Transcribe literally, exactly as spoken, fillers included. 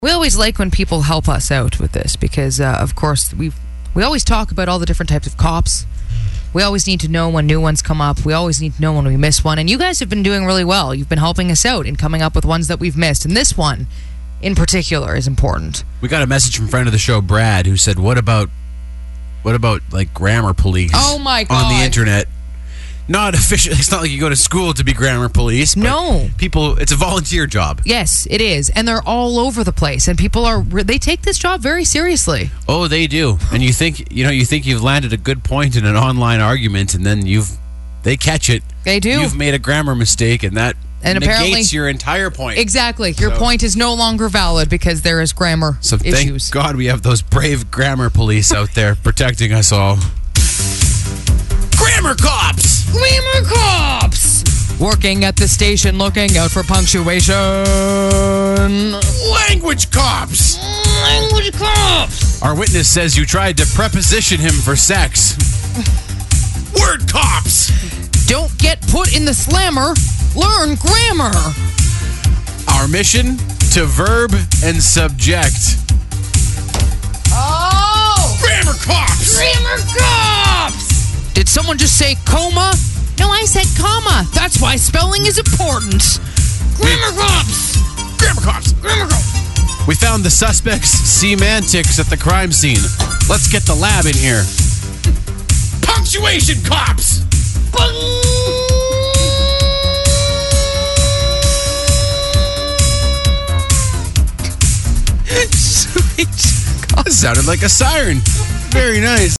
We always like when people help us out with this because, uh, of course, we we always talk about all the different types of cops. We always need to know when new ones come up. We always need to know when we miss one. And you guys have been doing really well. You've been helping us out in coming up with ones that we've missed. And this one, in particular, is important. We got a message from friend of the show, Brad, who said, what about, what about like grammar police Oh, my God. on the internet? Not official. It's not like you go to school to be grammar police. But No. people, it's a volunteer job. Yes, it is. And they're all over the place. And people are, they take this job very seriously. Oh, they do. And you think, you know, you think you've landed a good point in an online argument, and then you've, they catch it. They do. You've made a grammar mistake, and that And negates apparently- your entire point. Exactly. Your So- point is no longer valid because there is grammar So issues. thank God we have those brave grammar police out there protecting us all. Grammar cops! Grammar cops! Working at the station looking out for punctuation. Language cops! Language cops! Our witness says you tried to preposition him for sex. Word cops! Don't get put in the slammer. Learn grammar. Our mission to verb and subject. Oh! Grammar cops! Grammar cops! Did someone just say coma? No, I said comma. That's why spelling is important. Grammar cops! Grammar cops! Grammar cops! We found the suspect's semantics at the crime scene. Let's get the lab in here. Punctuation cops! Sweet. Sounded like a siren. Very nice.